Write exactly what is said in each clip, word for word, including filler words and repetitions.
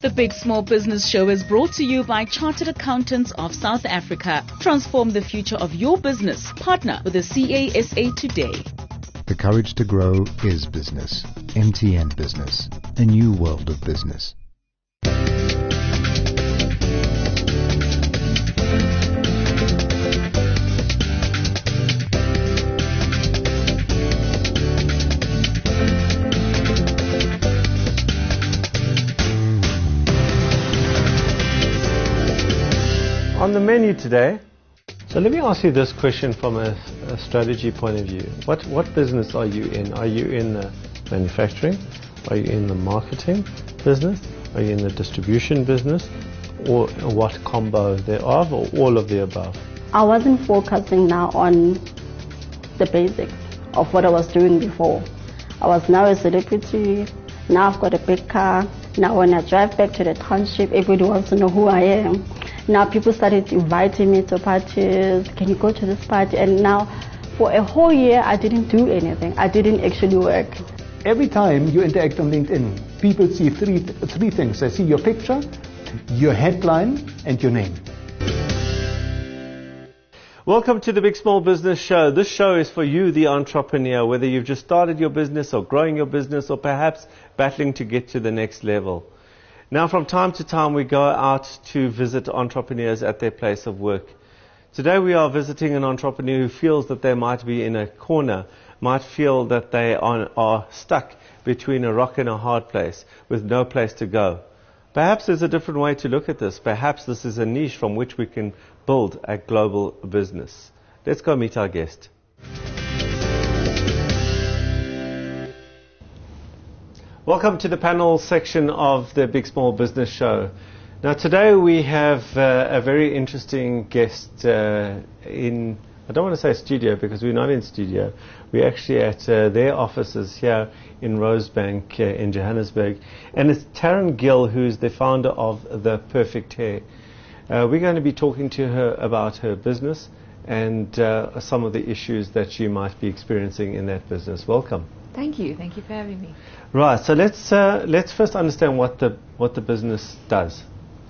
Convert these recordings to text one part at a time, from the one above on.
The Big Small Business Show is brought to you by Chartered Accountants of South Africa. Transform the future of your business. Partner with the C A S A today. The courage to grow is business. M T N Business. A new world of business. On the menu today, so let me ask you this question from a, a strategy point of view. What what business are you in? Are you in the manufacturing? Are you in the marketing business? Are you in the distribution business? Or what combo thereof, or all of the above? I wasn't focusing now on the basics of what I was doing before. I was now a celebrity. Now I've got a big car. Now when I drive back to the township, everybody wants to know who I am. Now people started inviting me to parties. Can you go to this party? And now for a whole year, I didn't do anything. I didn't actually work. Every time you interact on LinkedIn, people see three, three things. They see your picture, your headline, and your name. Welcome to the Big Small Business Show. This show is for you, the entrepreneur, whether you've just started your business or growing your business or perhaps battling to get to the next level. Now, from time to time, we go out to visit entrepreneurs at their place of work. Today, we are visiting an entrepreneur who feels that they might be in a corner, might feel that they are, are stuck between a rock and a hard place with no place to go. Perhaps there's a different way to look at this. Perhaps this is a niche from which we can build a global business. Let's go meet our guest. Welcome to the panel section of the Big Small Business Show. Now today we have uh, a very interesting guest uh, in, I don't want to say studio because we're not in studio. We're actually at uh, their offices here in Rosebank uh, in Johannesburg. And it's Taryn Gill, who's the founder of The Perfect Hair. Uh, we're going to be talking to her about her business and uh, some of the issues that she might be experiencing in that business. Welcome. Thank you. Thank you for having me. Right. So let's uh, let's first understand what the what the business does.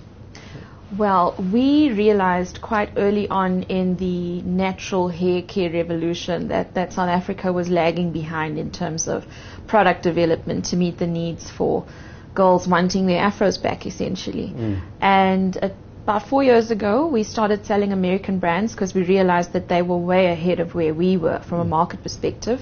Well, we realized quite early on in the natural hair care revolution that, that South Africa was lagging behind in terms of product development to meet the needs for girls wanting their afros back, essentially. Mm. And uh, about four years ago, we started selling American brands because we realized that they were way ahead of where we were from a market perspective.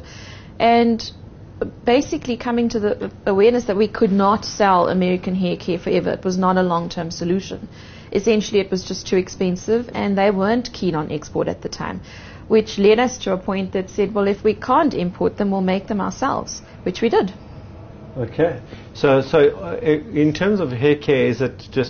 And basically coming to the awareness that we could not sell American hair care forever. It was not a long-term solution. Essentially, it was just too expensive, and they weren't keen on export at the time, which led us to a point that said, well, if we can't import them, we'll make them ourselves, which we did. Okay. So, so uh, in terms of hair care, is it just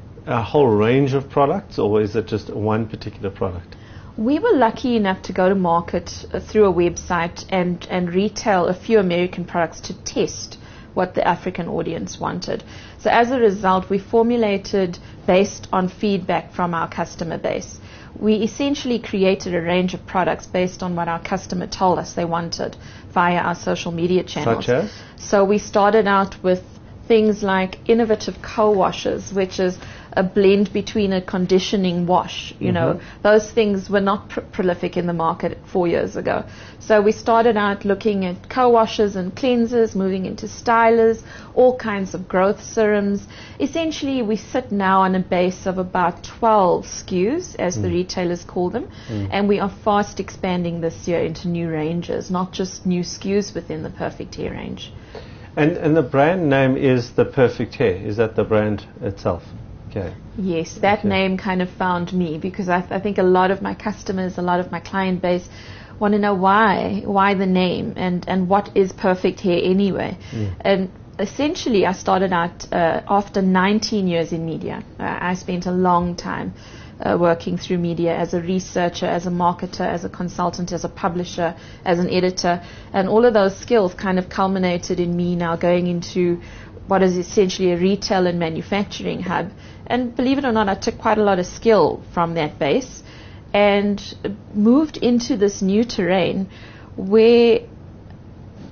a whole range of products, or is it just one particular product? We were lucky enough to go to market uh, through a website and, and retail a few American products to test what the African audience wanted. So as a result, we formulated based on feedback from our customer base. We essentially created a range of products based on what our customer told us they wanted via our social media channels. Such as? So we started out with things like innovative co-washes, which is a blend between a conditioning wash. You mm-hmm. know, those things were not pr- prolific in the market four years ago. So we started out looking at co-washes and cleansers, moving into stylers, all kinds of growth serums. Essentially, we sit now on a base of about twelve S K Us, as mm. the retailers call them, mm. and we are fast expanding this year into new ranges, not just new S K Us within the Perfect Hair range. And, and the brand name is The Perfect Hair. Is that the brand itself? Okay. Yes, that okay. name kind of found me because I, th- I think a lot of my customers, a lot of my client base want to know why, why the name and, and what is perfect hair anyway. Mm. And essentially I started out uh, after nineteen years in media. Uh, I spent a long time uh, working through media as a researcher, as a marketer, as a consultant, as a publisher, as an editor. And all of those skills kind of culminated in me now going into what is essentially a retail and manufacturing hub. And believe it or not, I took quite a lot of skill from that base and moved into this new terrain where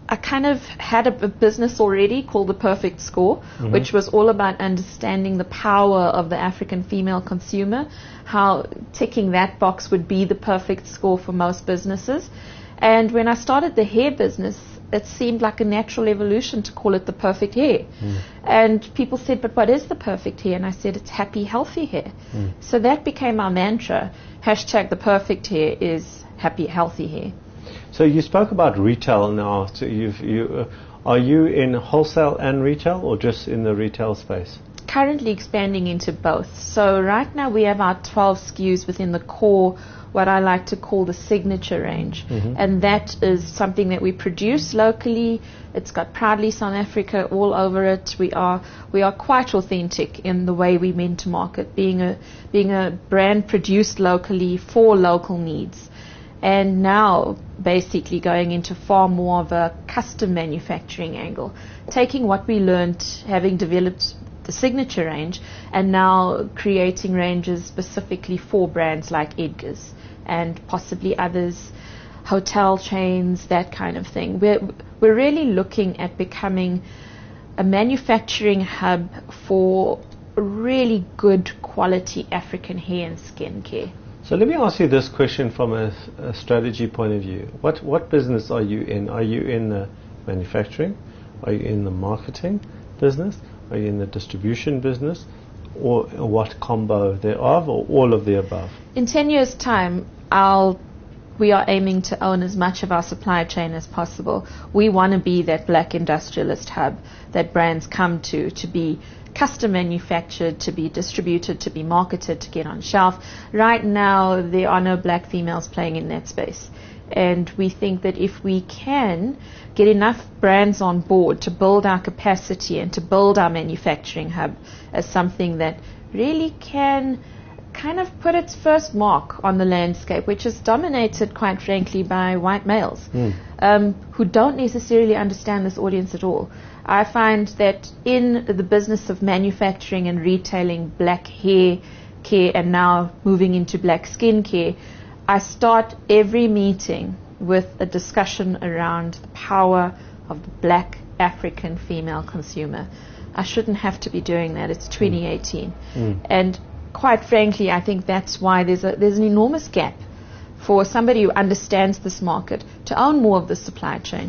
I kind of had a, a business already called The Perfect Score, mm-hmm. which was all about understanding the power of the African female consumer, how ticking that box would be the perfect score for most businesses. And when I started the hair business, it seemed like a natural evolution to call it the perfect hair. Mm. And people said, but what is the perfect hair? And I said, it's happy, healthy hair. Mm. So that became our mantra. Hashtag the perfect hair is happy, healthy hair. So you spoke about retail now. So you've, you, uh, are you in wholesale and retail or just in the retail space? Currently expanding into both. So right now we have our twelve S K Us within the core, what I like to call the signature range. Mm-hmm. And that is something that we produce locally. It's got Proudly South Africa all over it. We are we are quite authentic in the way we meant to market, being a being a brand produced locally for local needs. And now basically going into far more of a custom manufacturing angle, taking what we learned having developed the signature range and now creating ranges specifically for brands like Edgar's and possibly others, hotel chains, that kind of thing. We're, we're really looking at becoming a manufacturing hub for really good quality African hair and skin care. So let me ask you this question from a, a strategy point of view. What what business are you in? Are you in the manufacturing? Are you in the marketing business? Are you in the distribution business? Or what combo thereof, or all of the above? In ten years' time, I'll, we are aiming to own as much of our supply chain as possible. We want to be that black industrialist hub that brands come to, to be custom manufactured, to be distributed, to be marketed, to get on shelf. Right now, there are no black females playing in that space. And we think that if we can get enough brands on board to build our capacity and to build our manufacturing hub as something that really can kind of put its first mark on the landscape, which is dominated, quite frankly, by white males mm. um, who don't necessarily understand this audience at all. I find that in the business of manufacturing and retailing black hair care and now moving into black skin care, I start every meeting with a discussion around the power of the black African female consumer. I shouldn't have to be doing that. It's twenty eighteen. Mm. And quite frankly, I think that's why there's a there's an enormous gap for somebody who understands this market to own more of the supply chain.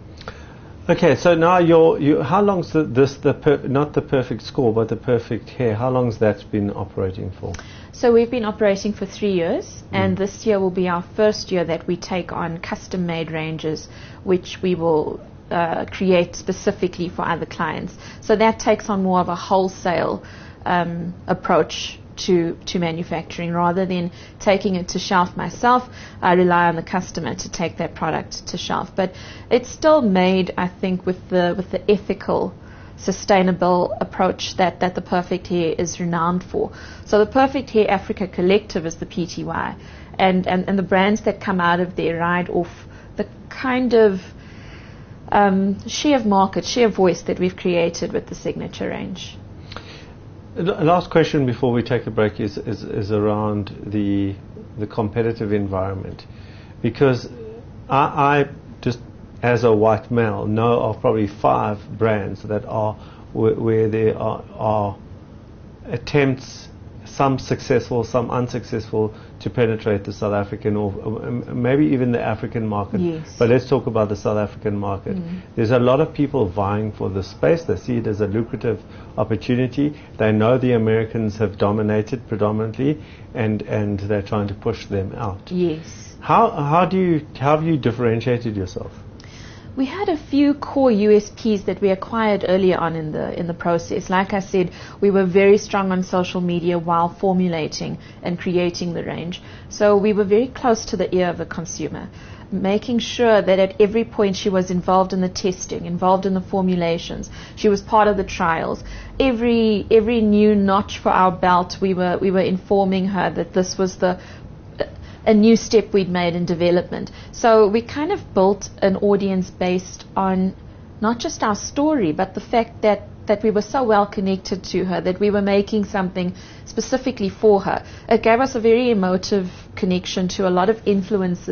Okay, so now you're, you, how long's the, this, the per, not the perfect score, but the perfect hair, how long's that been operating for? So we've been operating for three years, mm. and this year will be our first year that we take on custom-made ranges, which we will uh, create specifically for other clients. So that takes on more of a wholesale um, approach to, to manufacturing. Rather than taking it to shelf myself, I rely on the customer to take that product to shelf. But it's still made, I think, with the with the ethical, sustainable approach that, that the Perfect Hair is renowned for. So the Perfect Hair Africa Collective is the P T Y, and, and, and the brands that come out of there ride off the kind of um, share of market, share of voice that we've created with the signature range. Last question before we take a break is, is, is around the the competitive environment, because I, I just as a white male know of probably five brands that are where, where there are, are attempts, some successful, some unsuccessful, to penetrate the South African or um, maybe even the African market. Yes. But let's talk about the South African market. Mm. There's a lot of people vying for this space. They see it as a lucrative opportunity. They know the Americans have dominated predominantly, and, and they're trying to push them out. Yes. How how do you how have you differentiated yourself? We had a few core U S Ps that we acquired earlier on in the in the process. Like I said, we were very strong on social media while formulating and creating the range. So we were very close to the ear of the consumer, making sure that at every point she was involved in the testing, involved in the formulations. She was part of the trials. Every every new notch for our belt, we were we were informing her that this was the a new step we'd made in development. So we kind of built an audience based on not just our story, but the fact that, that we were so well connected to her, that we were making something specifically for her. It gave us a very emotive connection to a lot of influencers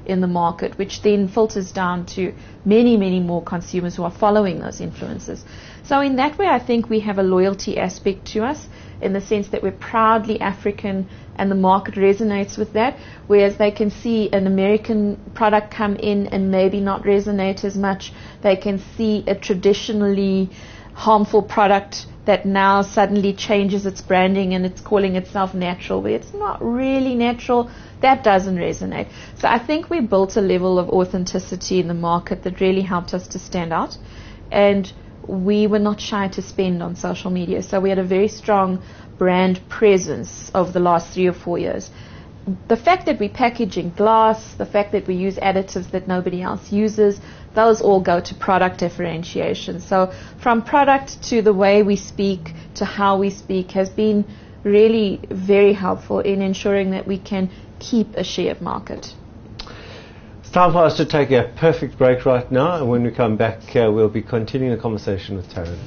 in the market, which then filters down to many, many more consumers who are following those influencers. So in that way, I think we have a loyalty aspect to us, in the sense that we're proudly African and the market resonates with that, whereas they can see an American product come in and maybe not resonate as much. They can see a traditionally harmful product that now suddenly changes its branding and it's calling itself natural, where it's not really natural. That doesn't resonate. So I think we built a level of authenticity in the market that really helped us to stand out. And we were not shy to spend on social media. So we had a very strong brand presence over the last three or four years. The fact that we package in glass, the fact that we use additives that nobody else uses, those all go to product differentiation. So from product to the way we speak to how we speak has been really very helpful in ensuring that we can keep a share of market. It's time for us to take a perfect break right now, and when we come back, uh, we'll be continuing the conversation with Taryn.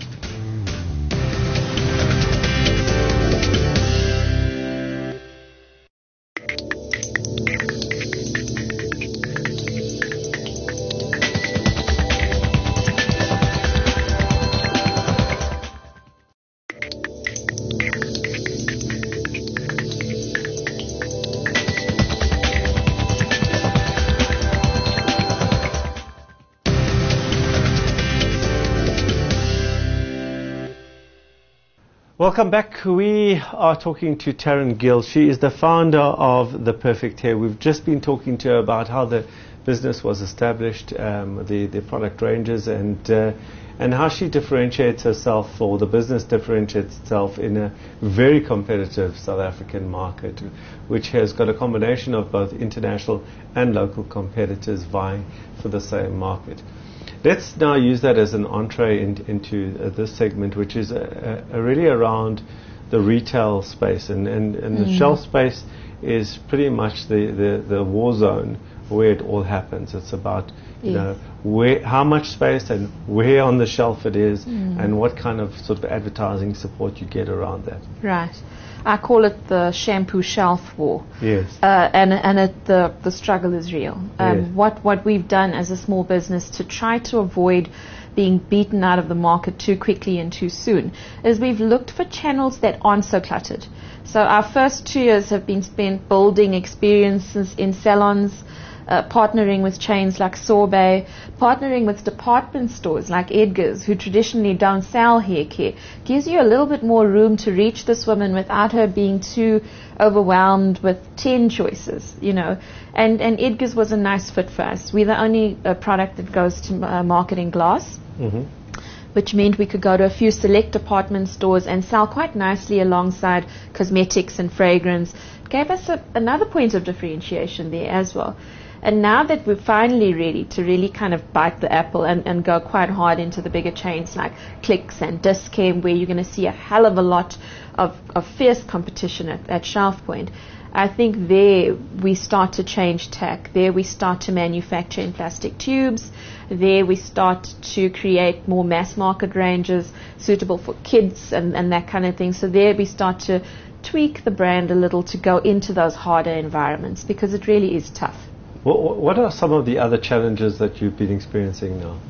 Welcome back. We are talking to Taryn Gill. She is the founder of The Perfect Hair. We've just been talking to her about how the business was established, um, the, the product ranges, and uh, and how she differentiates herself, or the business differentiates itself in a very competitive South African market, which has got a combination of both international and local competitors vying for the same market. Let's now use that as an entree in, into uh, this segment, which is uh, uh, really around the retail space. And, and, and mm. the shelf space is pretty much the, the, the war zone where it all happens. It's about you yes. know where, how much space and where on the shelf it is, mm. and what kind of sort of advertising support you get around that. Right. I call it the shampoo shelf war. Yes. Uh, and and it, the the struggle is real. Um, yes. What what we've done as a small business to try to avoid being beaten out of the market too quickly and too soon is we've looked for channels that aren't so cluttered. So our first two years have been spent building experiences in salons, Uh, partnering with chains like Sorbet, partnering with department stores like Edgar's, who traditionally don't sell hair care, gives you a little bit more room to reach this woman without her being too overwhelmed with ten choices, you know. And, and Edgar's was a nice fit for us. We're the only uh, product that goes to uh, market in glass. Mm-hmm. Which meant we could go to a few select department stores and sell quite nicely alongside cosmetics and fragrance. It gave us a, another point of differentiation there as well. And now that we're finally ready to really kind of bite the apple and, and go quite hard into the bigger chains like Clicks and Dis-Chem, where you're going to see a hell of a lot of, of fierce competition at, at shelf point, I think there we start to change tack. There we start to manufacture in plastic tubes. There we start to create more mass market ranges suitable for kids and, and that kind of thing. So there we start to tweak the brand a little to go into those harder environments, because it really is tough. What, what are some of the other challenges that you've been experiencing now?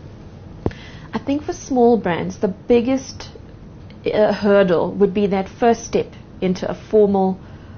I think for small brands, the biggest uh, hurdle would be that first step into a formal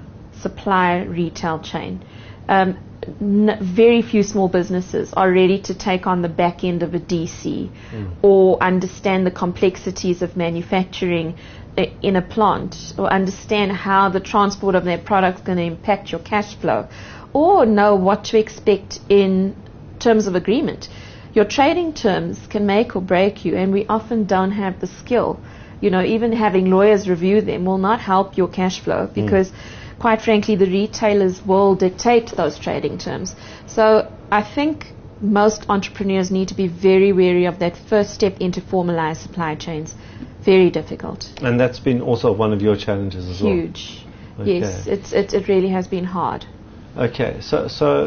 supply retail chain. Um, n- very few small businesses are ready to take on the back end of a D C mm. or understand the complexities of manufacturing in a plant, or understand how the transport of their product is going to impact your cash flow, or know what to expect in terms of agreement. Your trading terms can make or break you, and we often don't have the skill. You know, even having lawyers review them will not help your cash flow, because mm. quite frankly, the retailers will dictate those trading terms. So I think most entrepreneurs need to be very wary of that first step into formalized supply chains. Very difficult. And that's been also one of your challenges as well? Huge. Okay. Yes, it's, it, it really has been hard. Okay, so so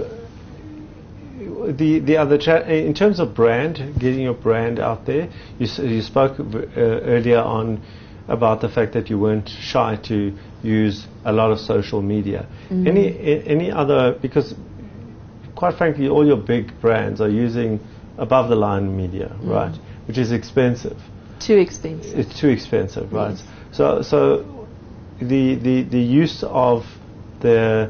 the the other cha- in terms of brand, getting your brand out there, you you spoke uh, earlier on about the fact that you weren't shy to use a lot of social media. Mm. Any any other, because quite frankly, all your big brands are using above the line media, mm. right? Which is expensive. Too expensive. It's too expensive, right? Yes. So, so the the the use of the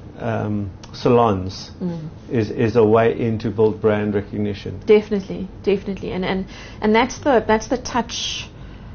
um, salons mm. is is a way in to build brand recognition. Definitely, definitely, and and and that's the that's the touch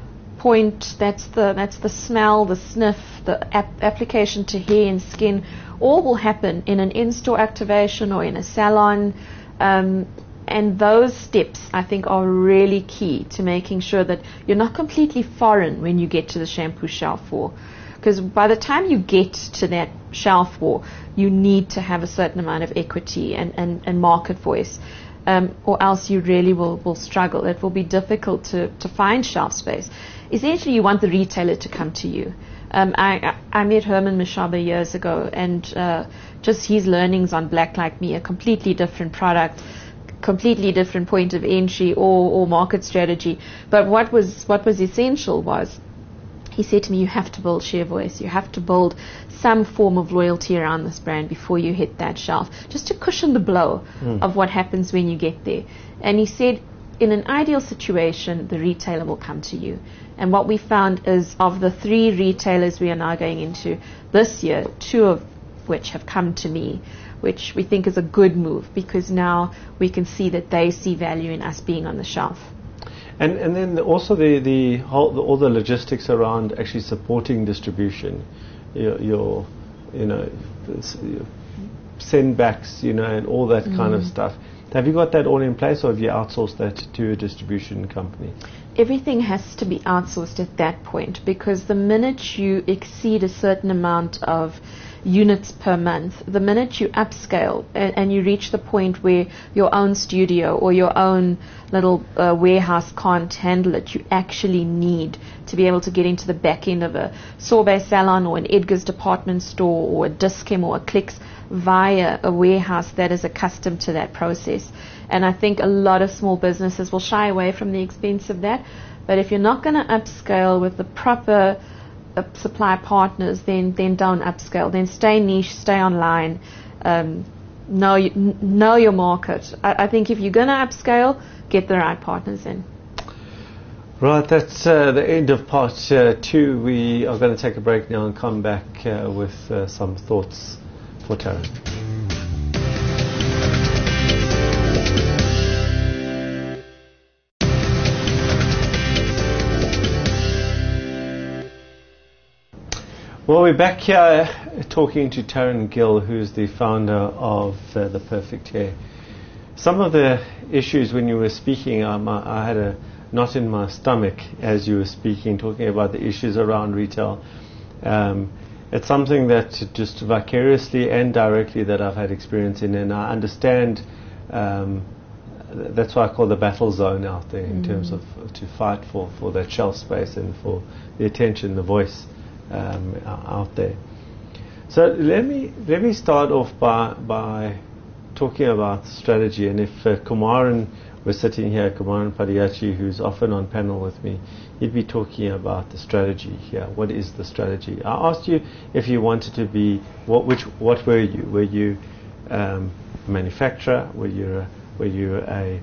point. That's the that's the smell, the sniff, the ap- application to hair and skin. All will happen in an in-store activation or in a salon. Um, And those steps, I think, are really key to making sure that you're not completely foreign when you get to the shampoo shelf wall. Because by the time you get to that shelf wall, you need to have a certain amount of equity and, and, and market voice, um, or else you really will, will struggle. It will be difficult to, to find shelf space. Essentially, you want the retailer to come to you. Um, I, I, I met Herman Mashaba years ago, and uh, just his learnings on Black Like Me, a completely different product, completely different point of entry or, or market strategy. But what was what was essential was, he said to me, you have to build share voice. You have to build some form of loyalty around this brand before you hit that shelf, just to cushion the blow mm. of what happens when you get there. And he said, in an ideal situation, the retailer will come to you. And what we found is, of the three retailers we are now going into this year, two of which have come to me, which we think is a good move, because now we can see that they see value in us being on the shelf. And and then also the the whole the, all the logistics around actually supporting distribution, your, your you know your send backs, you know, and all that mm. kind of stuff. Have you got that all in place, or have you outsourced that to a distribution company? Everything has to be outsourced at that point, because the minute you exceed a certain amount of units per month, the minute you upscale and, and you reach the point where your own studio or your own little uh, warehouse can't handle it, you actually need to be able to get into the back end of a Sorbet salon or an Edgar's department store or a Dis-Chem or a Clicks via a warehouse that is accustomed to that process. And I think a lot of small businesses will shy away from the expense of that. But if you're not going to upscale with the proper uh, supply partners, then then don't upscale. Then stay niche, stay online, um, know you, n- know your market. I, I think if you're going to upscale, get the right partners in. Right, that's uh, the end of part uh, two. We are going to take a break now and come back uh, with uh, some thoughts for Taryn. Well, we're back here talking to Taryn Gill, who's the founder of uh, The Perfect Hair. Some of the issues when you were speaking, um, I, I had a knot in my stomach as you were speaking, talking about the issues around retail. Um, it's something that just vicariously and directly that I've had experience in, and I understand. Um, that's why I call the battle zone out there in mm. terms of to fight for, for that shelf space and for the attention, the voice. Um, out there. So let me let me start off by by talking about strategy. And if uh, Kumaran was sitting here, Kumaran Padiachi, who's often on panel with me, he'd be talking about the strategy here. What is the strategy? I asked you if you wanted to be what which what were you? Were you um, a manufacturer? Were you a, were you a,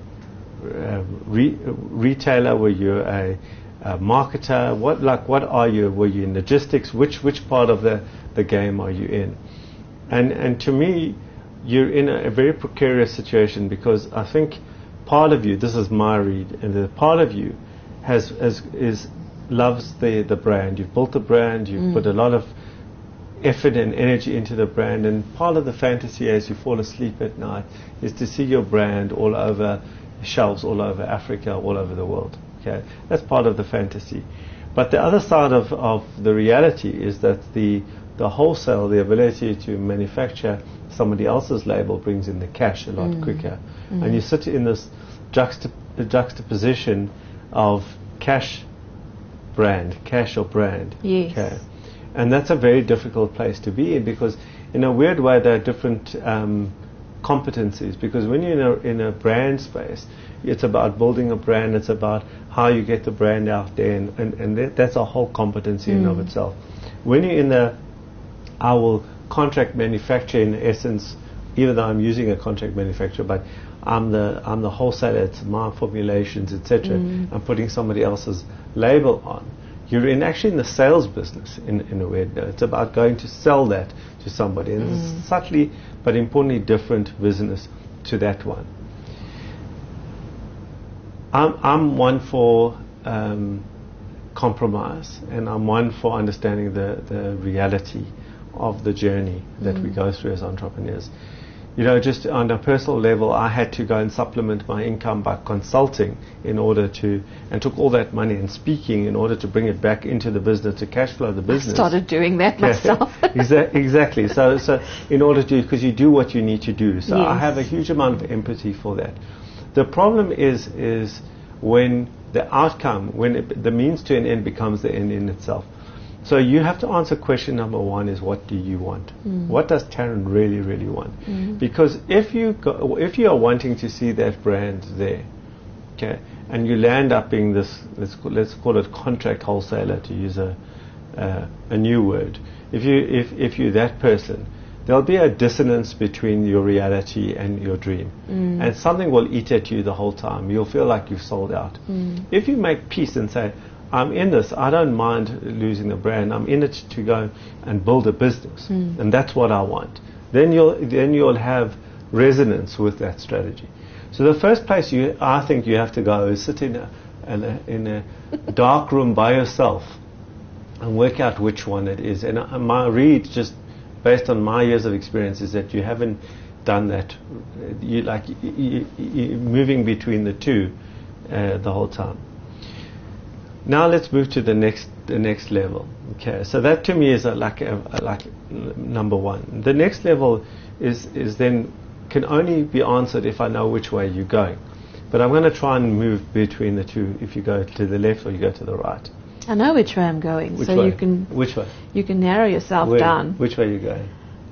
a re- retailer? Were you a Uh, marketer? What like what are you? Were you in logistics? Which which part of the, the game are you in? And and to me, you're in a, a very precarious situation, because I think part of you, this is my read, and the part of you has, has is loves the, the brand. You've built the brand. You've mm. put a lot of effort and energy into the brand, and part of the fantasy as you fall asleep at night is to see your brand all over shelves, all over Africa, all over the world. Okay, that's part of the fantasy. But the other side of, of the reality is that the the wholesale, the ability to manufacture somebody else's label, brings in the cash a lot mm. quicker. Mm. And you sit in this juxtap- juxtaposition of cash brand, cash or brand. Yes. Okay. And that's a very difficult place to be in, because in a weird way there are different um, competencies. Because when you're in a, in a brand space, it's about building a brand, it's about how you get the brand out there, and, and, and that, that's a whole competency mm. in of itself. When you're in the, I will contract manufacture in essence even though I'm using a contract manufacturer, but I'm the I'm the wholesaler. It's my formulations, et cetera. Mm. I'm putting somebody else's label on. You're in actually in the sales business in, in a way. It's about going to sell that to somebody. And mm. it's subtly but importantly different business to that one. I'm, I'm one for um, compromise, and I'm one for understanding the, the reality of the journey that mm. we go through as entrepreneurs. You know, just on a personal level, I had to go and supplement my income by consulting in order to, and took all that money and speaking in order to bring it back into the business, to cash flow the business. I started doing that myself. Exa- exactly. So, so in order to, because you do what you need to do. So yes. I have a huge amount of empathy for that. The problem is, is when the outcome, when it, the means to an end becomes the end in itself. So you have to answer question number one is, what do you want? Mm. What does Taryn really, really want? Mm. Because if you go, if you are wanting to see that brand there, okay, and you land up being this, let's call, let's call it contract wholesaler, to use a uh, a new word. If you if if you're that person, there'll be a dissonance between your reality and your dream, mm. and something will eat at you the whole time. You'll feel like you've sold out. Mm. If you make peace and say, I'm in this, I don't mind losing the brand, I'm in it to go and build a business, mm. and that's what I want, then you'll then you'll have resonance with that strategy. So the first place you I think you have to go is sit in a, in a, in a dark room by yourself and work out which one it is. And uh, my read, just based on my years of experience, is that you haven't done that. You like you, you, moving between the two uh, the whole time. Now let's move to the next the next level. Okay, so that to me is a, like a, a, like number one. The next level is is then can only be answered if I know which way you're going. But I'm going to try and move between the two. If you go to the left or you go to the right. I know which way I'm going, which so way? you can which way you can narrow yourself Where? down. Which way are you going?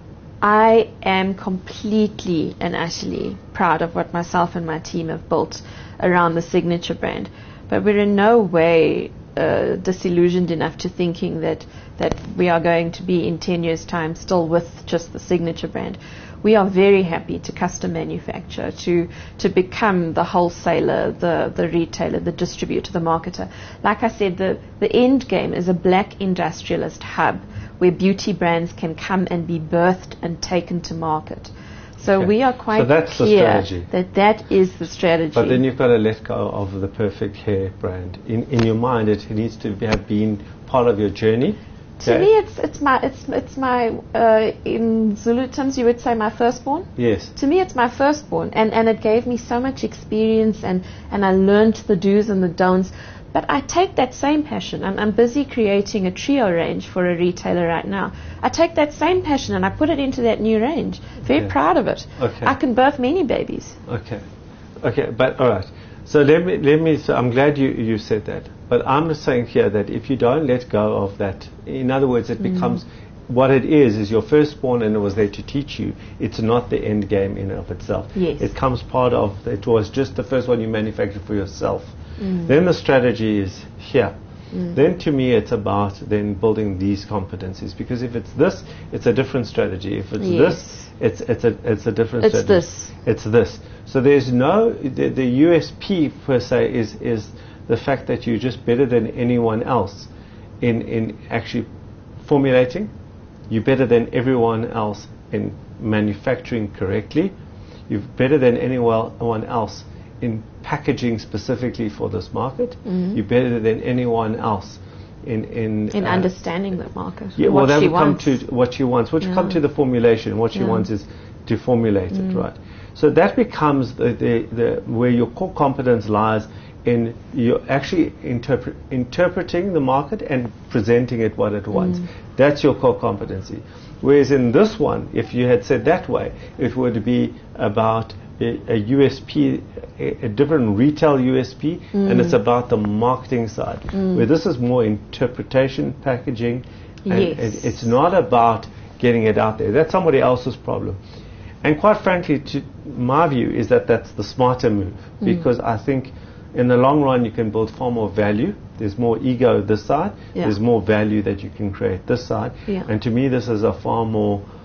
I am completely and utterly proud of what myself and my team have built around the Signature brand. But we're in no way uh, disillusioned enough to thinking that, that we are going to be in ten years' time still with just the Signature brand. We are very happy to custom manufacture, to to become the wholesaler, the, the retailer, the distributor, the marketer. Like I said, the, the end game is a black industrialist hub where beauty brands can come and be birthed and taken to market. So okay. we are quite so that's clear the that that is the strategy. But then you've got to let go of the perfect hair brand. In in your mind, it needs to be, have been part of your journey. To okay. me, it's it's my it's it's my uh, in Zulu terms you would say my firstborn. Yes. To me, it's my firstborn, and and it gave me so much experience, and and I learned the do's and the don'ts. But I take that same passion. I'm, I'm busy creating a trio range for a retailer right now. I take that same passion and I put it into that new range. Very okay. proud of it. Okay. I can birth many babies. Okay, okay, but all right. So let me let me. So I'm glad you you said that. But I'm saying here that if you don't let go of that, in other words, it mm. becomes what it is is your firstborn, and it was there to teach you. It's not the end game in and of itself. Yes. It comes part of. It was just the first one you manufactured for yourself. Mm. Then the strategy is here. Mm. Then to me it's about then building these competencies, because if it's this, it's a different strategy. If it's yes. this, it's it's a it's a different it's strategy. This. It's this. So there's no the, the U S P per se is is the fact that you're just better than anyone else in in actually formulating. You're better than everyone else in manufacturing correctly. You're better than anyone else in packaging specifically for this market. Mm-hmm. You're better than anyone else in in, in uh, understanding the market. Yeah, well, that would come wants. to what she wants. What yeah. come to the formulation. What she yeah. wants is to formulate mm. it, right? So that becomes the, the, the where your core competence lies in you actually interpre- interpreting the market and presenting it what it wants. Mm. That's your core competency. Whereas in this one, if you had said that way, it would be about A, a U S P, a, a different retail U S P, mm. and it's about the marketing side. Mm. Where this is more interpretation, packaging, and yes. it, it's not about getting it out there. That's somebody else's problem. And quite frankly, to my view, is that that's the smarter move, mm. because I think in the long run you can build far more value. There's more ego this side. Yeah. There's more value that you can create this side. Yeah. And to me, this is a far more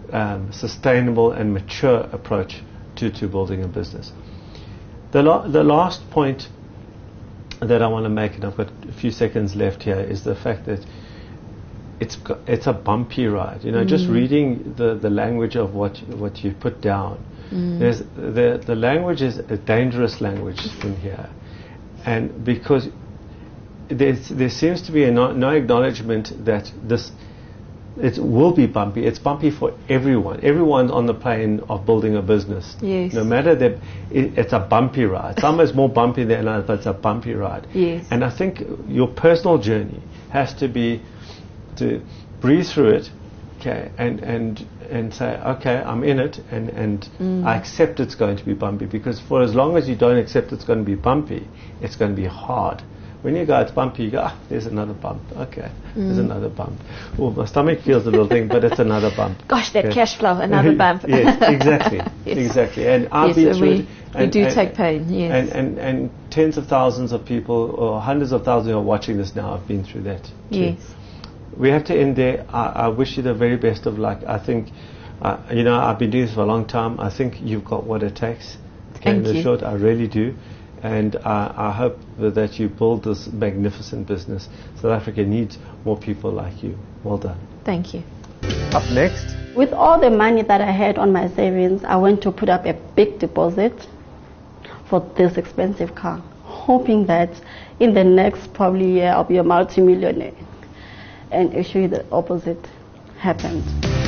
um, sustainable and mature approach to, to building a business. The, la- the last point that I want to make, and I've got a few seconds left here, is the fact that it's go- it's a bumpy ride. You know, mm. just reading the, the language of what what you put down. Mm. There's the the language is a dangerous language in here, and because there's, there seems to be a no, no acknowledgement that this it will be bumpy. It's bumpy for everyone. Everyone on the plane of building a business. Yes. No matter that, it, it's a bumpy ride. Some is more bumpy than others, but it's a bumpy ride. Yes. And I think your personal journey has to be to breathe through it, okay, and and and say, okay, I'm in it, and and mm. I accept it's going to be bumpy, because for as long as you don't accept it's going to be bumpy, it's going to be hard. When you go, it's bumpy, you go, ah, there's another bump. Okay, mm. there's another bump. Oh, my stomach feels a little thing, but it's another bump. Gosh, that okay. cash flow, another bump. Yes, exactly, yes. exactly. And I've yes, been so through we, it. we And, do and, take pain, yes. And, and, and tens of thousands of people, or hundreds of thousands who are watching this now, have been through that too. Yes. We have to end there. I, I wish you the very best of luck. I think, uh, you know, I've been doing this for a long time. I think you've got what it takes. Okay, Thank in the you. short, I really do. And uh, I hope that you build this magnificent business. South Africa needs more people like you. Well done. Thank you. Up next. With all the money that I had on my savings, I went to put up a big deposit for this expensive car, hoping that in the next probably year I'll be a multi-millionaire. And actually the opposite happened.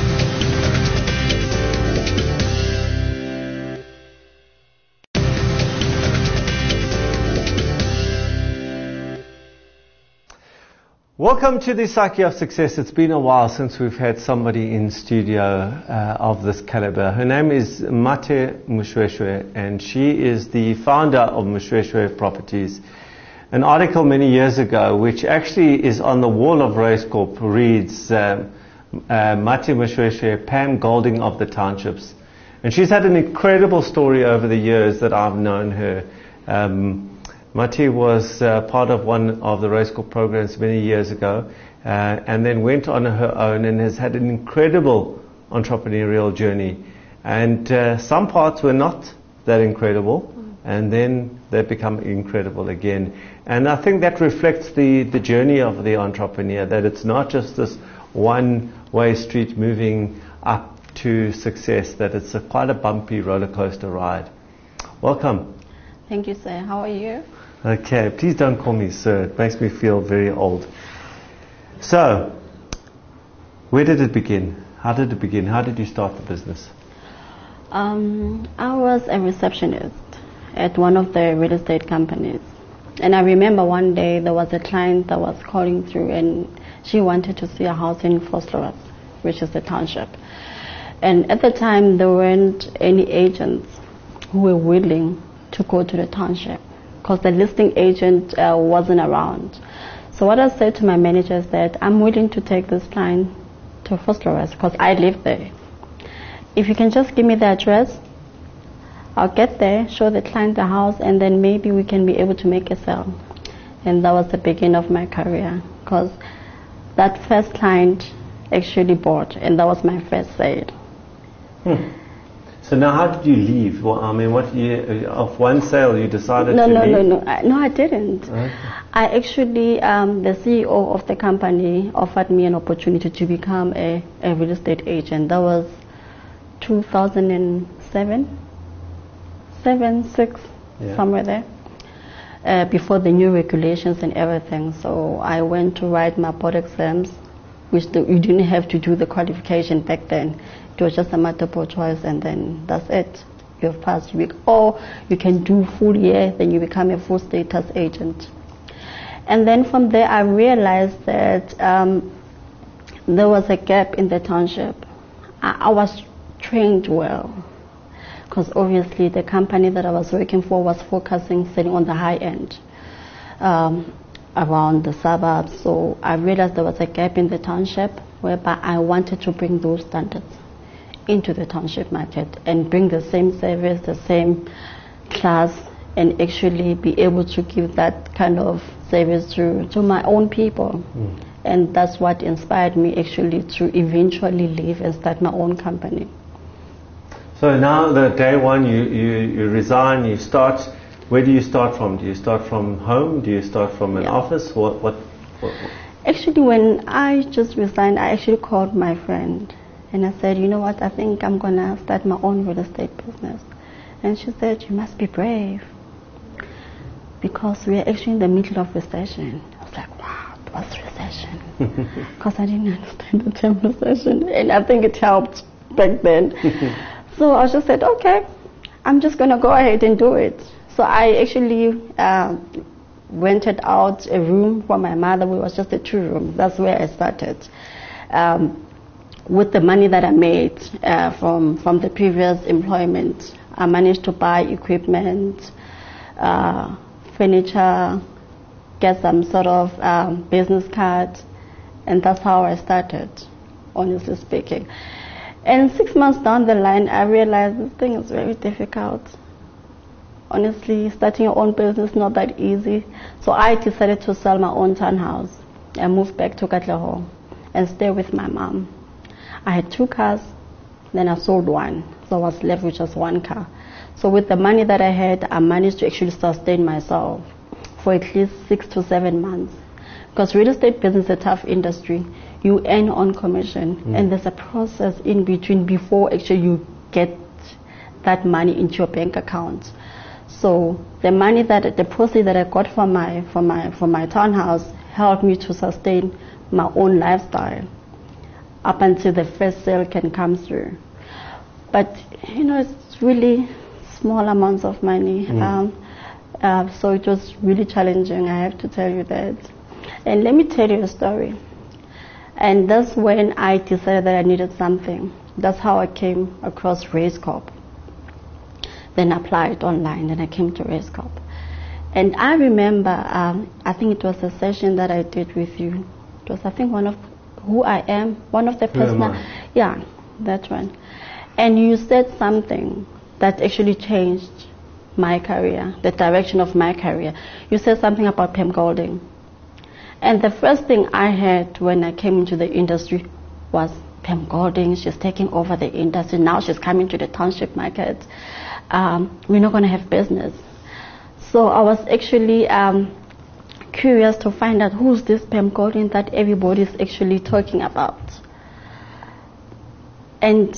Welcome to the Psyche of Success. It's been a while since we've had somebody in studio uh, of this caliber. Her name is Mate Mushweshwe, and she is the founder of Mushweshwe Properties. An article many years ago, which actually is on the wall of Race Corp, reads um, uh, Mate Mushweshwe, Pam Golding of the Townships. And she's had an incredible story over the years that I've known her. Um, Mati was uh, part of one of the Race Corp programs many years ago, uh, and then went on her own and has had an incredible entrepreneurial journey. And uh, some parts were not that incredible, and then they become incredible again. And I think that reflects the, the journey of the entrepreneur, that it's not just this one-way street moving up to success, that it's a quite a bumpy roller coaster ride. Welcome. Thank you, sir. How are you? Okay, please don't call me sir. It makes me feel very old. So, where did it begin? How did it begin? How did you start the business? Um, I was a receptionist at one of the real estate companies. And I remember one day there was a client that was calling through, and she wanted to see a house in Vosloorus, which is the township. And at the time there weren't any agents who were willing to go to the township because the listing agent uh, wasn't around. So what I said to my manager is that I'm willing to take this client to Vosloorus because I live there. If you can just give me the address, I'll get there, show the client the house, and then maybe we can be able to make a sale. And that was the beginning of my career, because that first client actually bought, and that was my first sale. Hmm. So now, how did you leave? Well, I mean, what year, of one sale you decided no, to no, leave? No, no, no, I, no, I didn't. Okay. I actually, um, the C E O of the company offered me an opportunity to become a, a real estate agent. That was two thousand seven, seven, six, yeah. somewhere there. Uh, before the new regulations and everything. So I went to write my board exams, which the, you didn't have to do the qualification back then. It was just a multiple choice, and then that's it. You've passed. You or you can do full year, then you become a full status agent. And then from there, I realized that um, there was a gap in the township. I, I was trained well, because obviously the company that I was working for was focusing selling on the high end um, around the suburbs. So I realized there was a gap in the township, whereby I wanted to bring those standards into the township market and bring the same service, the same class, and actually be able to give that kind of service to, to my own people. Mm. And that's what inspired me actually to eventually leave and start my own company. So now the day one you, you, you resign, you start, where do you start from? Do you start from home? Do you start from an Yeah. office? What, what, what? Actually, when I just resigned, I actually called my friend and I said, you know what, I think I'm going to start my own real estate business. And she said, you must be brave because we're actually in the middle of recession. I was like, wow, what's recession? Because I didn't understand the term recession, and I think it helped back then. So I just said, okay, I'm just going to go ahead and do it. So I actually uh, rented out a room for my mother. We was just a two room. That's where I started. Um, with the money that I made uh, from, from the previous employment, I managed to buy equipment, uh, furniture, get some sort of um, business card, and that's how I started, honestly speaking. And six months down the line, I realized this thing is very difficult. Honestly, starting your own business is not that easy. So I decided to sell my own townhouse and move back to Katlehong and stay with my mom. I had two cars, then I sold one, so I was left with just one car. So with the money that I had, I managed to actually sustain myself for at least six to seven months. Because real estate business is a tough industry. You earn on commission, mm. and there's a process in between before actually you get that money into your bank account. So the money that the proceeds that I got from my from my from my townhouse helped me to sustain my own lifestyle up until the first sale can come through. But you know, it's really small amounts of money. Mm. Um, uh, so it was really challenging, I have to tell you that. And let me tell you a story. And that's when I decided that I needed something. That's how I came across Raise Corp. Then applied online, and I came to Raise Corp. And I remember, um, I think it was a session that I did with you. It was, I think, one of who I am, one of the person. Yeah, that one. And you said something that actually changed my career, the direction of my career. You said something about Pam Golding. And the first thing I heard when I came into the industry was Pam Golding, she's taking over the industry. Now she's coming to the township market. Um, we're not going to have business. So I was actually um, curious to find out who's this Pam Golding that everybody's actually talking about. And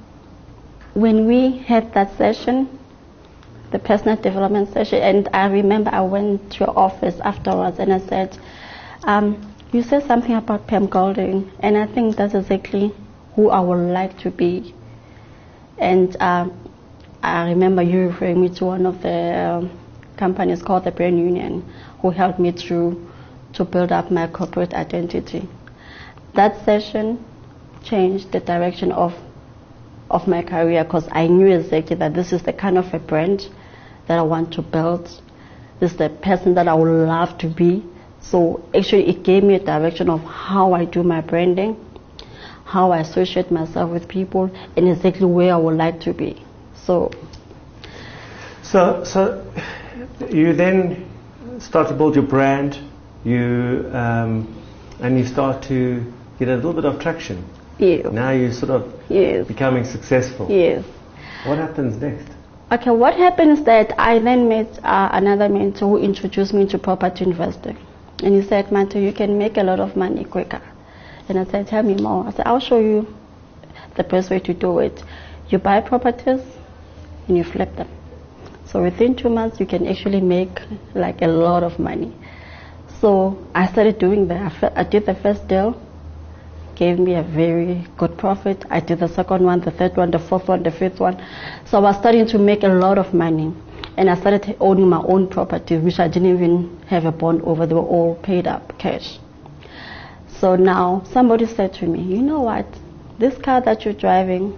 when we had that session, the personal development session, and I remember I went to your office afterwards and I said, um, you said something about Pam Golding, and I think that's exactly who I would like to be. And uh, I remember you referring me to one of the uh, companies called the Brand Union, who helped me through to build up my corporate identity. That session changed the direction of of my career, because I knew exactly that this is the kind of a brand that I want to build. This is the person that I would love to be. So actually it gave me a direction of how I do my branding, how I associate myself with people, and exactly where I would like to be. So, so, so you then start to build your brand, you um, and you start to get a little bit of traction. Yeah. Now you're sort of yes. becoming successful. Yes. What happens next? Okay, what happens is that I then met uh, another mentor who introduced me to property investing. And he said, Manto, you can make a lot of money quicker. And I said, tell me more. I said, I'll show you the best way to do it. You buy properties and you flip them. So within two months, you can actually make like a lot of money. So I started doing that. I did the first deal, gave me a very good profit. I did the second one, the third one, the fourth one, the fifth one. So I was starting to make a lot of money. And I started owning my own properties, which I didn't even have a bond over. They were all paid up cash. So now somebody said to me, you know what, this car that you're driving,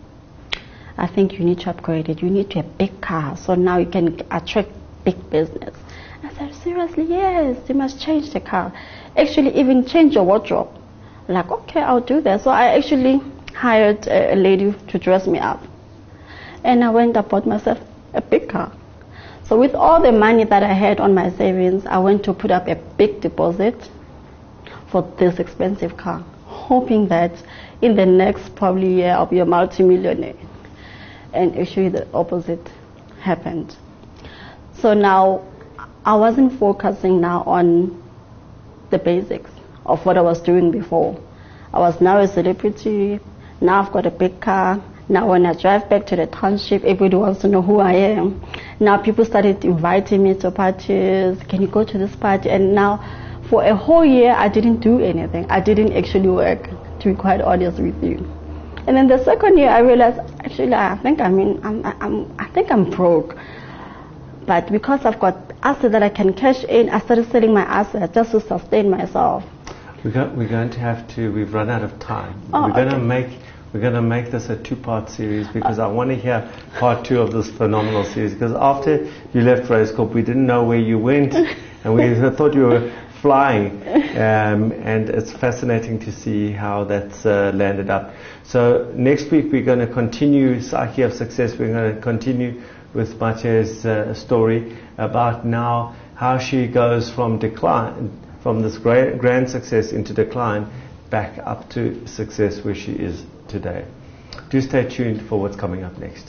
I think you need to upgrade it. You need to have a big car, so now you can attract big business. I said, seriously? Yes, you must change the car. Actually, even change your wardrobe. Like, okay, I'll do that. So I actually hired a lady to dress me up. And I went and bought myself a big car. So with all the money that I had on my savings, I went to put up a big deposit for this expensive car, hoping that in the next probably year I'll be a multi-millionaire. And actually the opposite happened. So now I wasn't focusing now on the basics of what I was doing before. I was now a celebrity, now I've got a big car. Now when I drive back to the township, everybody wants to know who I am. Now people started inviting me to parties. Can you go to this party? And now for a whole year, I didn't do anything. I didn't actually work, to be quite honest with you. And then the second year, I realized, actually, I think I'm, in, I'm, I'm, I think I'm broke. But because I've got assets that I can cash in, I started selling my assets just to sustain myself. We're, go, we're going to have to, we've run out of time. Oh, we're going okay. to make We're going to make this a two-part series because I want to hear part two of this phenomenal series. Because after you left Raizcorp, we didn't know where you went, and we thought you were flying. Um, and it's fascinating to see how that's uh, landed up. So next week we're going to continue Psyche of Success. We're going to continue with Mathieu's uh, story about now how she goes from decline, from this great, grand success into decline, back up to success where she is today. Do stay tuned for what's coming up next.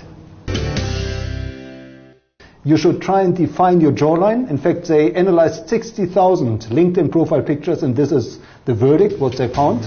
You should try and define your jawline. In fact, they analyzed sixty thousand LinkedIn profile pictures, and this is the verdict, what they found.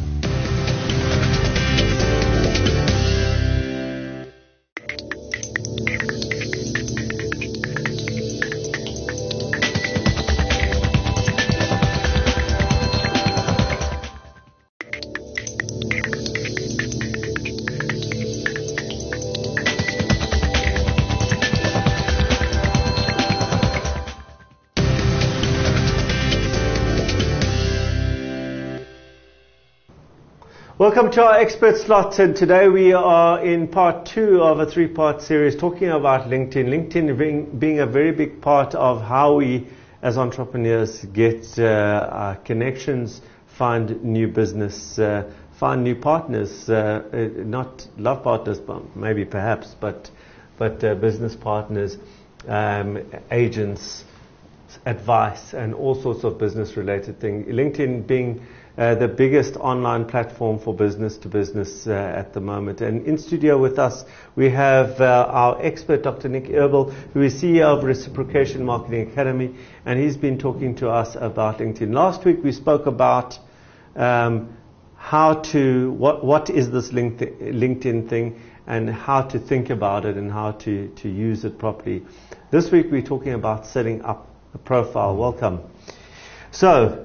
Welcome to our expert slot, and today we are in part two of a three-part series talking about LinkedIn. LinkedIn being, being a very big part of how we as entrepreneurs get uh, our connections, find new business, uh, find new partners, uh, uh, not love partners, but maybe perhaps, but, but uh, business partners, um, agents, advice, and all sorts of business-related things. LinkedIn being Uh, the biggest online platform for business to business uh, at the moment. And in studio with us, we have uh, our expert, Doctor Nick Erbel, who is C E O of Reciprocation Marketing Academy, and he's been talking to us about LinkedIn. Last week we spoke about um, how to, what, what is this LinkedIn thing, and how to think about it and how to, to use it properly. This week we're talking about setting up a profile. Welcome. So,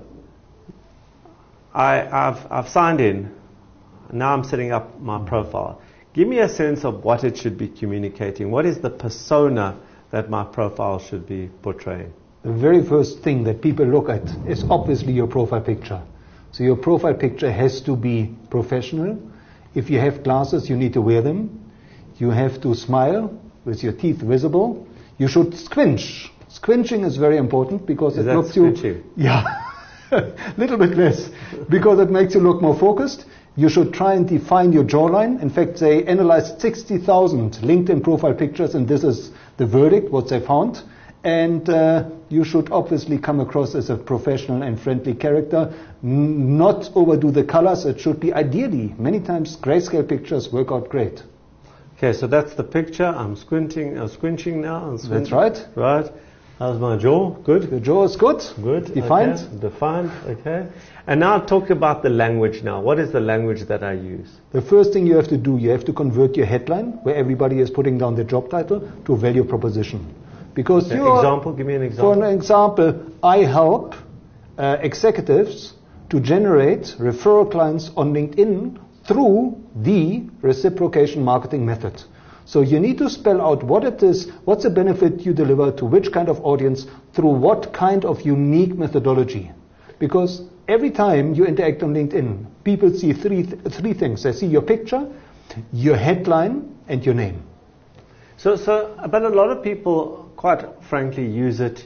I, I've, I've signed in. Now I'm setting up my profile. Give me a sense of what it should be communicating. What is the persona that my profile should be portraying? The very first thing that people look at is obviously your profile picture. So your profile picture has to be professional. If you have glasses, you need to wear them. You have to smile with your teeth visible. You should squinch. Squinching is very important because is it that looks squinching? you. Yeah. A little bit less, because it makes you look more focused. You should try and define your jawline. In fact, they analyzed sixty thousand LinkedIn profile pictures, and this is the verdict, what they found. And uh, you should obviously come across as a professional and friendly character. N- not overdo the colors. It should be ideally, many times grayscale pictures work out great. Okay, so that's the picture. I'm squinting, I'm squinching now. I'm squinting. That's right. Right. How's my jaw? Good? The jaw is good. Good. Defined. Okay. Defined. Okay. And now talk about the language now. What is the language that I use? The first thing you have to do, you have to convert your headline, where everybody is putting down the job title, to a value proposition. Because okay. you are, example, give me an example. For an example, I help uh, executives to generate referral clients on LinkedIn through the reciprocation marketing method. So you need to spell out what it is, what's the benefit you deliver to which kind of audience, through what kind of unique methodology. Because every time you interact on LinkedIn, people see three th- three things. They see your picture, your headline, and your name. So, so, but a lot of people, quite frankly, use it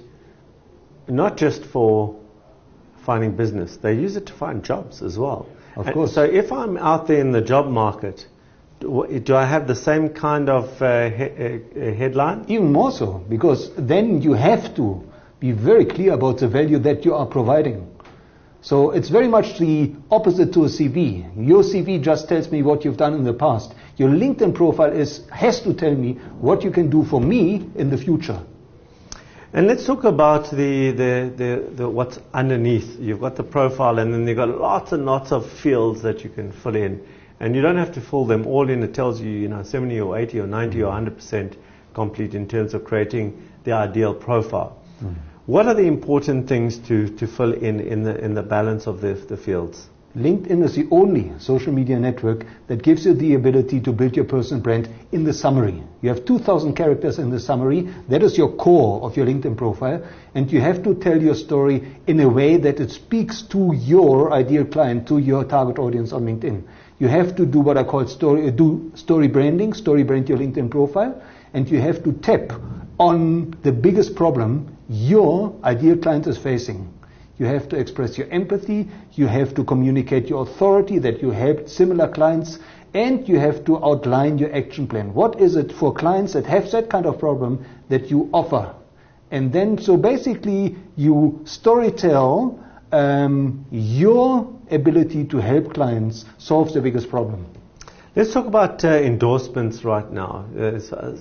not just for finding business. They use it to find jobs as well. Of and course. So if I'm out there in the job market, do I have the same kind of uh, he- uh, headline? Even more so, because then you have to be very clear about the value that you are providing. So it's very much the opposite to a C V. Your C V just tells me what you've done in the past. Your LinkedIn profile is, has to tell me what you can do for me in the future. And let's talk about the, the, the, the what's underneath. You've got the profile, and then you've got lots and lots of fields that you can fill in. And you don't have to fill them all in. It tells you, you know, seventy or eighty or ninety or one hundred percent complete in terms of creating the ideal profile. Mm. What are the important things to, to fill in in the, in the balance of the, the fields? LinkedIn is the only social media network that gives you the ability to build your personal brand in the summary. You have two thousand characters in the summary. That is your core of your LinkedIn profile. And you have to tell your story in a way that it speaks to your ideal client, to your target audience on LinkedIn. You have to do what I call story, do story branding, story brand your LinkedIn profile. And you have to tap on the biggest problem your ideal client is facing. You have to express your empathy, you have to communicate your authority that you helped similar clients, and you have to outline your action plan. What is it for clients that have that kind of problem that you offer? And then, so basically, you storytell um, your ability to help clients solve the biggest problem. Let's talk about uh, endorsements right now. Uh,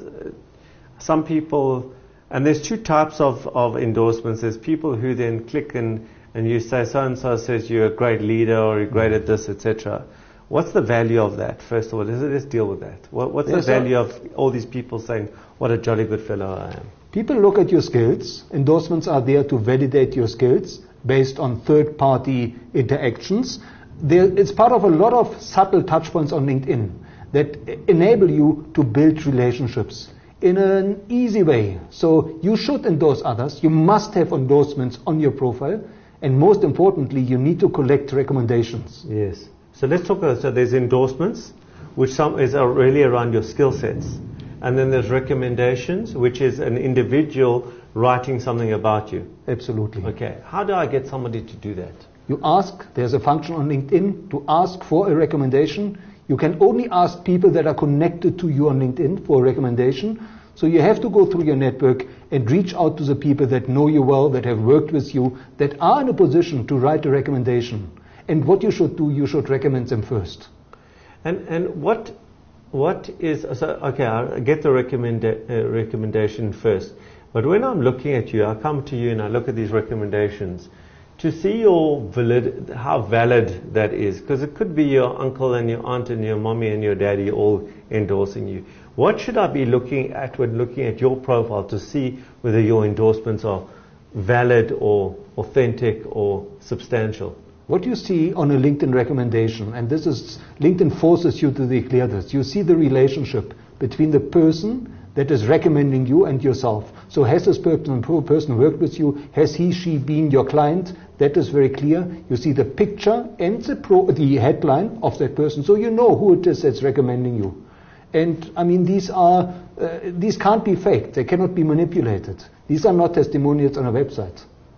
some people... And there's two types of, of endorsements. There's people who then click and, and you say, so-and-so says you're a great leader or you're great at this, et cetera. What's the value of that, first of all? Let's, let's deal with that. What, what's there's the value of all these people saying, what a jolly good fellow I am? People look at your skills. Endorsements are there to validate your skills based on third-party interactions. There, it's part of a lot of subtle touch points on LinkedIn that enable you to build relationships in an easy way. So you should endorse others. You must have endorsements on your profile. And most importantly, you need to collect recommendations. Yes. So let's talk about, so there's endorsements, which some is really around your skill sets. And then there's recommendations, which is an individual writing something about you. Absolutely. Okay. How do I get somebody to do that? You ask, there's a function on LinkedIn to ask for a recommendation. You can only ask people that are connected to you on LinkedIn for a recommendation. So you have to go through your network and reach out to the people that know you well, that have worked with you, that are in a position to write a recommendation. And what you should do, you should recommend them first. And and what what is, so, okay, I get the recommenda- uh, recommendation first. But when I'm looking at you, I come to you and I look at these recommendations to see your valid, how valid that is, because it could be your uncle and your aunt and your mommy and your daddy all endorsing you. What should I be looking at when looking at your profile to see whether your endorsements are valid or authentic or substantial? What you see on a LinkedIn recommendation, and this is, LinkedIn forces you to declare this, you see the relationship between the person that is recommending you and yourself. So has this person, person worked with you? Has he, she been your client? That is very clear. You see the picture and the, pro, the headline of that person, so you know who it is that's recommending you. And I mean, these are uh, these can't be faked. They cannot be manipulated. These are not testimonials on a website.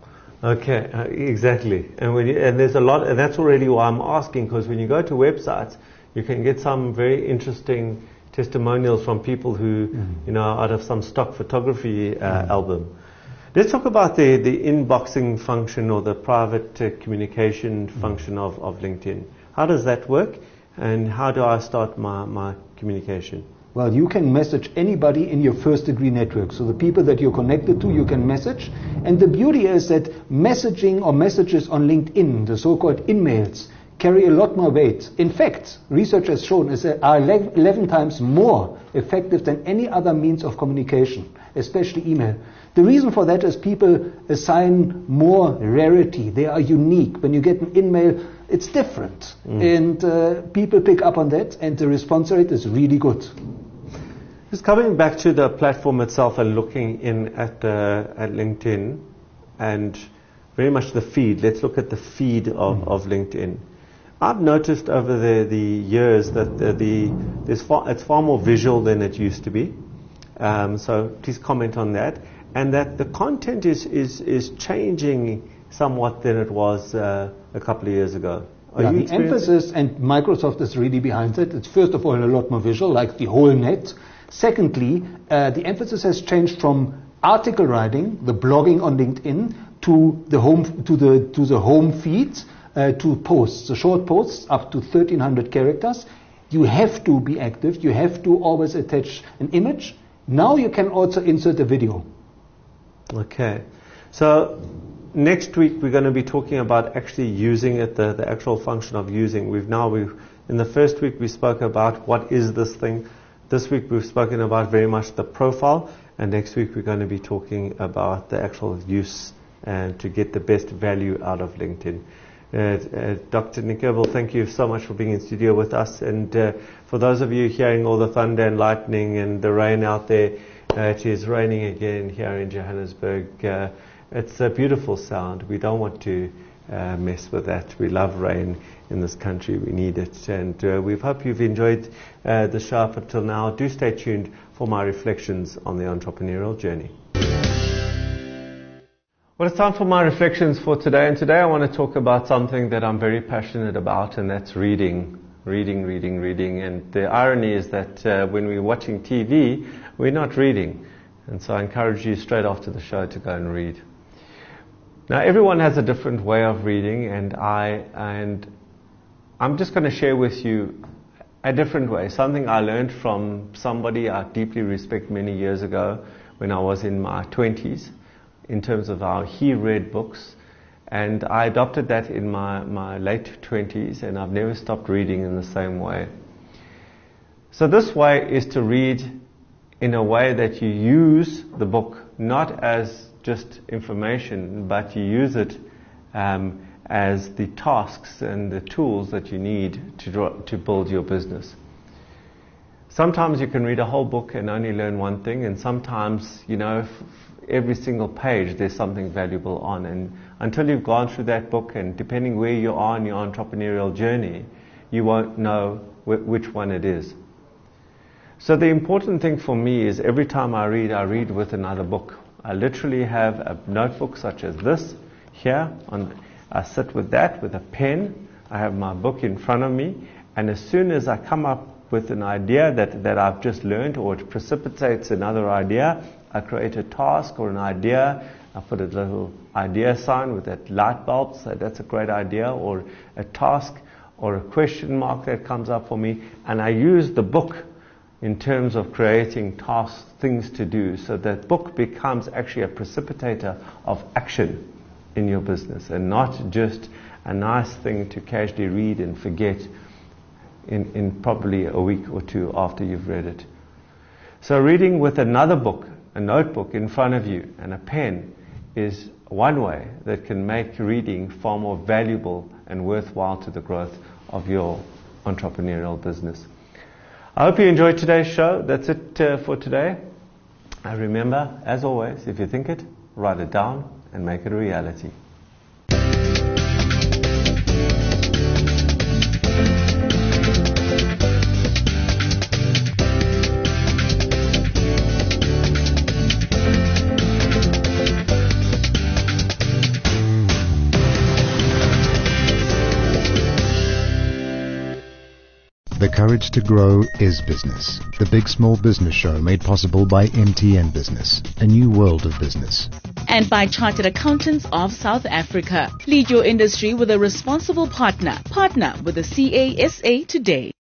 Okay, uh, exactly. And when you, and there's a lot, and that's already why I'm asking, because when you go to websites, you can get some very interesting testimonials from people who, mm. you know, out of some stock photography uh, mm. album. Let's talk about the, the inboxing function or the private uh, communication mm. function of, of LinkedIn. How does that work? And how do I start my, my communication? Well, you can message anybody in your first degree network. So the people that you're connected to, you can message. And the beauty is that messaging or messages on LinkedIn, the so-called in-mails, carry a lot more weight. In fact, research has shown is that are eleven times more effective than any other means of communication, especially email. The reason for that is people assign more rarity. They are unique. When you get an in-mail, it's different. Mm. And uh, people pick up on that, and the response rate is really good. Just coming back to the platform itself and looking in at, uh, at LinkedIn and very much the feed. Let's look at the feed of, mm. of LinkedIn. I've noticed over the, the years that the, the there's far, it's far more visual than it used to be. Um, so please comment on that. And that the content is, is, is changing somewhat than it was uh, a couple of years ago. Are yeah, you the emphasis, and Microsoft is really behind it. It's first of all a lot more visual, like the whole net. Secondly, uh, the emphasis has changed from article writing, the blogging on LinkedIn, to the home to the to the home feed. uh, to posts, the short posts up to thirteen hundred characters. You have to be active. You have to always attach an image. Now you can also insert a video. Okay. So next week we're going to be talking about actually using it, the, the actual function of using. We've now, we've, in the first week we spoke about what is this thing. This week we've spoken about very much the profile. And next week we're going to be talking about the actual use and to get the best value out of LinkedIn. Uh, uh, Doctor Nikobel, thank you so much for being in studio with us. And uh, for those of you hearing all the thunder and lightning and the rain out there, uh, it is raining again here in Johannesburg. Uh, it's a beautiful sound. We don't want to uh, mess with that. We love rain in this country. We need it. And uh, we hope you've enjoyed uh, the show up until now. Do stay tuned for my reflections on the entrepreneurial journey. Well, it's time for my reflections for today, and today I want to talk about something that I'm very passionate about, and that's reading. Reading, reading, reading. And the irony is that uh, when we're watching T V, we're not reading. And so I encourage you straight after the show to go and read. Now, everyone has a different way of reading, and I and I'm just going to share with you a different way, something I learned from somebody I deeply respect many years ago when I was in my twenties. In terms of how he read books, and I adopted that in my, my late twenties, and I've never stopped reading in the same way. So this way is to read in a way that you use the book not as just information, but you use it um, as the tasks and the tools that you need to draw, to build your business. Sometimes you can read a whole book and only learn one thing, and sometimes, you know, f- every single page there's something valuable on, and until you've gone through that book, and depending where you are in your entrepreneurial journey, you won't know wh- which one it is. So the important thing for me is every time I read, I read with another book. I literally have a notebook such as this here. On, I sit with that with a pen. I have my book in front of me, and as soon as I come up with an idea that, that I've just learned, or it precipitates another idea, I create a task or an idea. I put a little idea sign with that light bulb, so that's a great idea, or a task or a question mark that comes up for me, and I use the book in terms of creating tasks, things to do, so that book becomes actually a precipitator of action in your business, and not just a nice thing to casually read and forget in, in probably a week or two after you've read it. So reading with another book, a notebook in front of you and a pen, is one way that can make reading far more valuable and worthwhile to the growth of your entrepreneurial business. I hope you enjoyed today's show. That's it uh, for today. And remember, as always, if you think it, write it down and make it a reality. The Courage to Grow is Business, the big small business show made possible by M T N Business, a new world of business. And by Chartered Accountants of South Africa. Lead your industry with a responsible partner. Partner with the C A S A today.